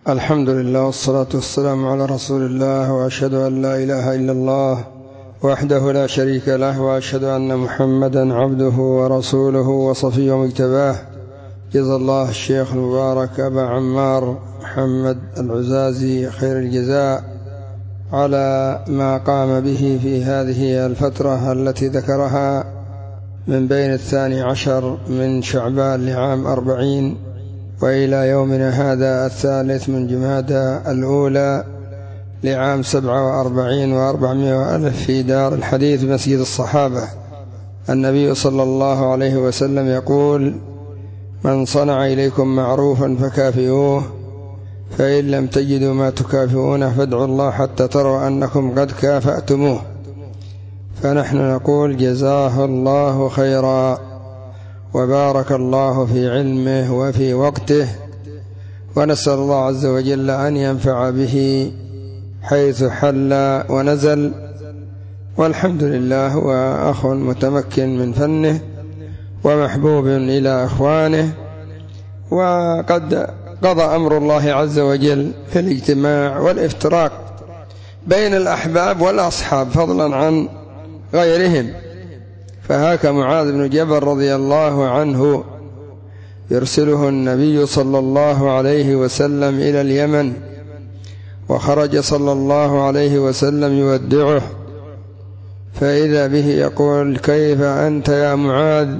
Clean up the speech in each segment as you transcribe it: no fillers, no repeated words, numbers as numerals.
الحمد لله والصلاة والسلام على رسول الله، وأشهد أن لا إله إلا الله وحده لا شريك له، وأشهد أن محمدا عبده ورسوله وصفيه مجتباه. جزا الله الشيخ المبارك أبا عمار محمد العزازي خير الجزاء على ما قام به في هذه الفترة التي ذكرها من بين 12 من شعبان لعام 40 وإلى يومنا هذا 3 من جمادى الأولى لعام 47 و400 ألف في دار الحديث مسجد الصحابة. النبي صلى الله عليه وسلم يقول: من صنع إليكم معروفا فكافئوه، فإن لم تجدوا ما تكافئونه فادعوا الله حتى تروا أنكم قد كافأتموه. فنحن نقول: جزاه الله خيرا، وبارك الله في علمه وفي وقته، ونسأل الله عز وجل أن ينفع به حيث حل ونزل. والحمد لله، هو أخ متمكن من فنه ومحبوب إلى إخوانه، وقد قضى أمر الله عز وجل في الاجتماع والافتراق بين الأحباب والأصحاب فضلا عن غيرهم. فهاك معاذ بن جبل رضي الله عنه يرسله النبي صلى الله عليه وسلم إلى اليمن، وخرج صلى الله عليه وسلم يودعه، فإذا به يقول: كيف أنت يا معاذ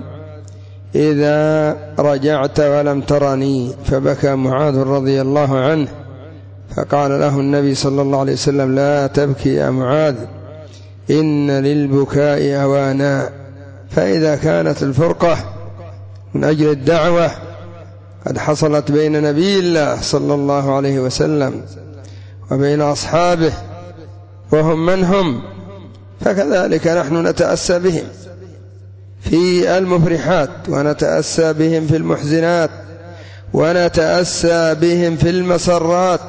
إذا رجعت ولم ترني؟ فبكى معاذ رضي الله عنه، فقال له النبي صلى الله عليه وسلم: لا تبكي يا معاذ، إن للبكاء أوانا. فإذا كانت الفرقة من أجل الدعوة قد حصلت بين نبي الله صلى الله عليه وسلم وبين أصحابه وهم من هم، فكذلك نحن نتأسى بهم في المفرحات، ونتأسى بهم في المحزنات، ونتأسى بهم في المسرات،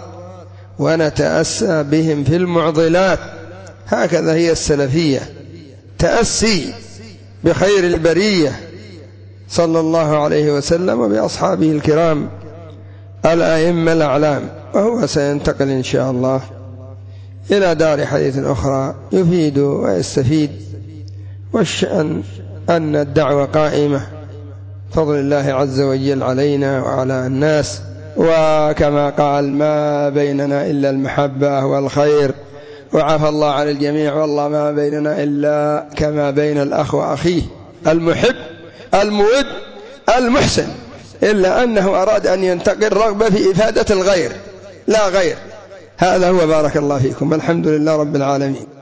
ونتأسى بهم في المعضلات. هكذا هي السلفية، تأسي بخير البرية صلى الله عليه وسلم وبأصحابه الكرام الأئمة الأعلام. وهو سينتقل إن شاء الله إلى دار حديث أخرى يفيد ويستفيد. والشأن أن الدعوة قائمة فضل الله عز وجل علينا وعلى الناس، وكما قال: ما بيننا إلا المحبة والخير، وعفى الله عن الجميع، والله ما بيننا إلا كما بين الأخ وأخيه، المحب المود المحسن، إلا أنه أراد أن ينتقل رغبة في إفادة الغير لا غير. هذا هو. بارك الله فيكم. الحمد لله رب العالمين.